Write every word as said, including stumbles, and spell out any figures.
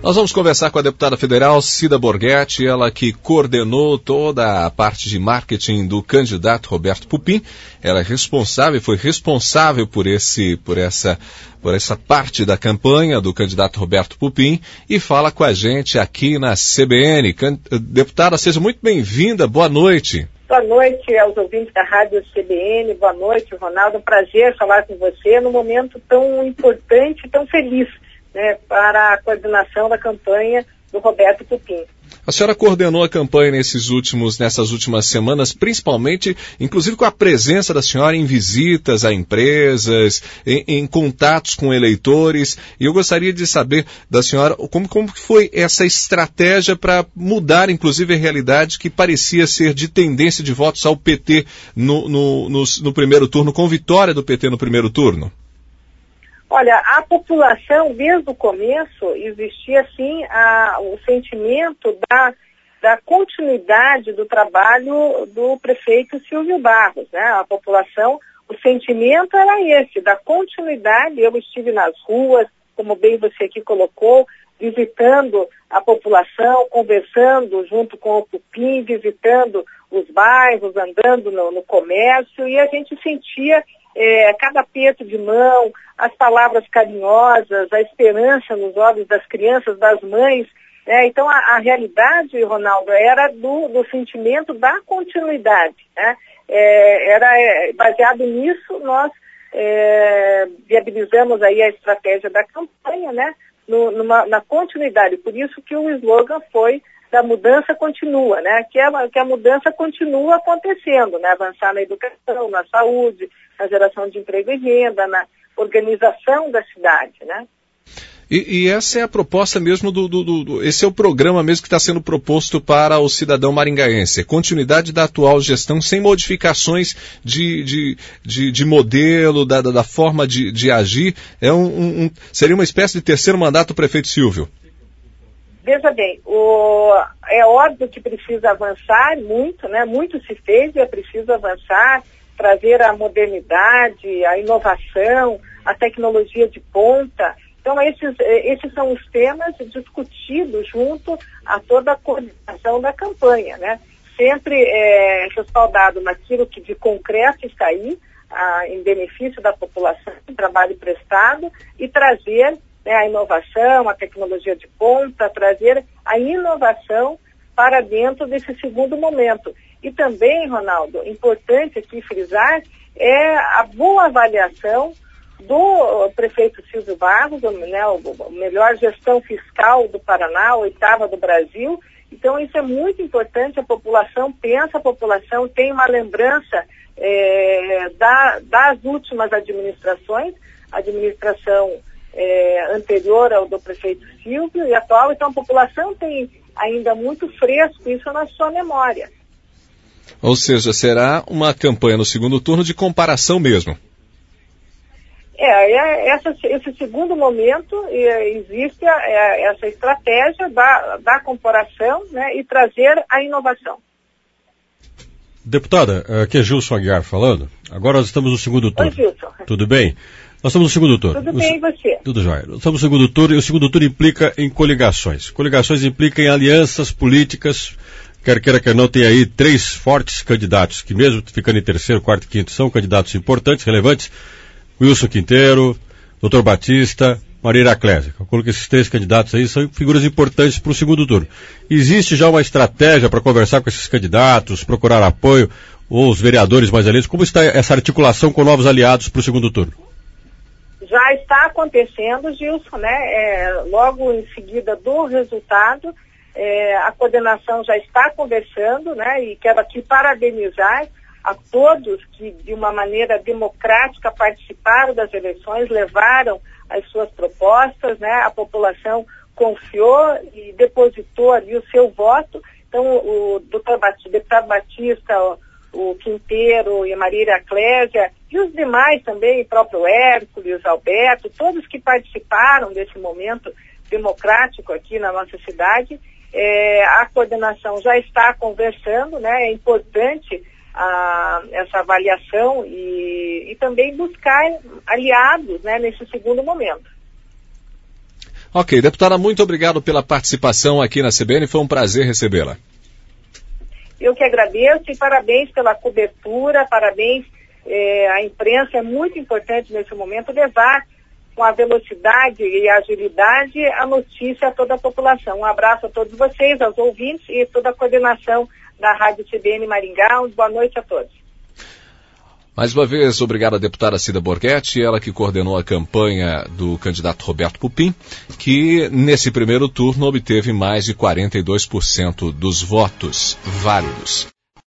Nós vamos conversar com a deputada federal Cida Borghetti, ela que coordenou toda a parte de marketing do candidato Roberto Pupim. Ela é responsável, foi responsável por esse, por essa, por essa parte da campanha do candidato Roberto Pupim e fala com a gente aqui na C B N. Can... Deputada, seja muito bem-vinda, boa noite. Boa noite aos ouvintes da Rádio C B N, boa noite, Ronaldo, é um prazer falar com você num momento tão importante e tão feliz, né, para a coordenação da campanha do Roberto Pupim. A senhora coordenou a campanha nesses últimos, nessas últimas semanas, principalmente, inclusive com a presença da senhora em visitas a empresas, em, em contatos com eleitores, e eu gostaria de saber da senhora como, como foi essa estratégia para mudar, inclusive, a realidade que parecia ser de tendência de votos ao P T no, no, no, no primeiro turno, com vitória do P T no primeiro turno. Olha, a população, desde o começo, existia, sim, a, o sentimento da, da continuidade do trabalho do prefeito Silvio Barros, né? A população, o sentimento era esse, da continuidade. Eu estive nas ruas, como bem você aqui colocou, visitando a população, conversando junto com o Pupim, visitando os bairros, andando no, no comércio, e a gente sentia é, cada aperto de mão, as palavras carinhosas, a esperança nos olhos das crianças, das mães, né? Então a, a realidade, Ronaldo, era do, do sentimento da continuidade, né? É, era é, baseado nisso, nós é, viabilizamos aí a estratégia da campanha, né? No, numa, na continuidade, por isso que o slogan foi da mudança continua, né? Que, é, que a mudança continua acontecendo, né? Avançar na educação, na saúde, na geração de emprego e renda, na organização da cidade, né? E, e essa é a proposta mesmo do, do, do... Esse é o programa mesmo que está sendo proposto para o cidadão maringaense. É continuidade da atual gestão sem modificações de, de, de, de modelo, da, da forma de, de agir. É um, um, um, seria uma espécie de terceiro mandato do prefeito Silvio. Veja bem, o, é óbvio que precisa avançar muito, né? Muito se fez e é preciso avançar, trazer a modernidade, a inovação, a tecnologia de ponta. Então, esses, esses são os temas discutidos junto a toda a coordenação da campanha, né? Sempre é, respaldado naquilo que de concreto está aí, a, em benefício da população, em trabalho prestado, e trazer, né, a inovação, a tecnologia de ponta, trazer a inovação para dentro desse segundo momento. E também, Ronaldo, importante aqui frisar, é a boa avaliação do prefeito Silvio Barros, né, a melhor gestão fiscal do Paraná, a oitava do Brasil. Então isso é muito importante, a população pensa, a população tem uma lembrança é, da, das últimas administrações, a administração é, anterior ao do prefeito Silvio e atual, então a população tem ainda muito fresco isso na sua memória. Ou seja, será uma campanha no segundo turno de comparação mesmo. É, é essa, esse segundo momento é, existe a, é, essa estratégia da, da comparação, né, e trazer a inovação. Deputada, aqui é Gilson Aguiar falando. Agora nós estamos no segundo turno. Oi, Gilson. Tudo bem? Nós estamos no segundo turno. Tudo bem, e você? Tudo jóia. Nós estamos no segundo turno e o segundo turno implica em coligações. Coligações implicam em alianças políticas. Quer queira, quer não, tem aí três fortes candidatos, que mesmo ficando em terceiro, quarto e quinto, são candidatos importantes, relevantes. Wilson Quinteiro, doutor Batista, Maria Iraclésia. Calculo que esses três candidatos aí são figuras importantes para o segundo turno. Existe já uma estratégia para conversar com esses candidatos, procurar apoio, ou os vereadores mais eleitos? Como está essa articulação com novos aliados para o segundo turno? Já está acontecendo, Gilson, né? É, logo em seguida do resultado, É, a coordenação já está conversando, né, e quero aqui parabenizar a todos que, de uma maneira democrática, participaram das eleições, levaram as suas propostas, né, a população confiou e depositou ali o seu voto. Então, o doutor Batista, deputado Batista, o, o Quinteiro e a Maria Iraclésia, e os demais também, o próprio Hércules, Alberto, todos que participaram desse momento democrático aqui na nossa cidade. É, a coordenação já está conversando, né? É importante a, essa avaliação e, e também buscar aliados, né, nesse segundo momento. Ok, deputada, muito obrigado pela participação aqui na C B N, foi um prazer recebê-la. Eu que agradeço e parabéns pela cobertura, parabéns, eh, a imprensa é muito importante nesse momento levar com a velocidade e a agilidade a notícia a toda a população. Um abraço a todos vocês, aos ouvintes e toda a coordenação da Rádio C B N Maringá. Boa noite a todos. Mais uma vez, obrigado à deputada Cida Borghetti, ela que coordenou a campanha do candidato Roberto Pupim, que nesse primeiro turno obteve mais de quarenta e dois por cento dos votos válidos.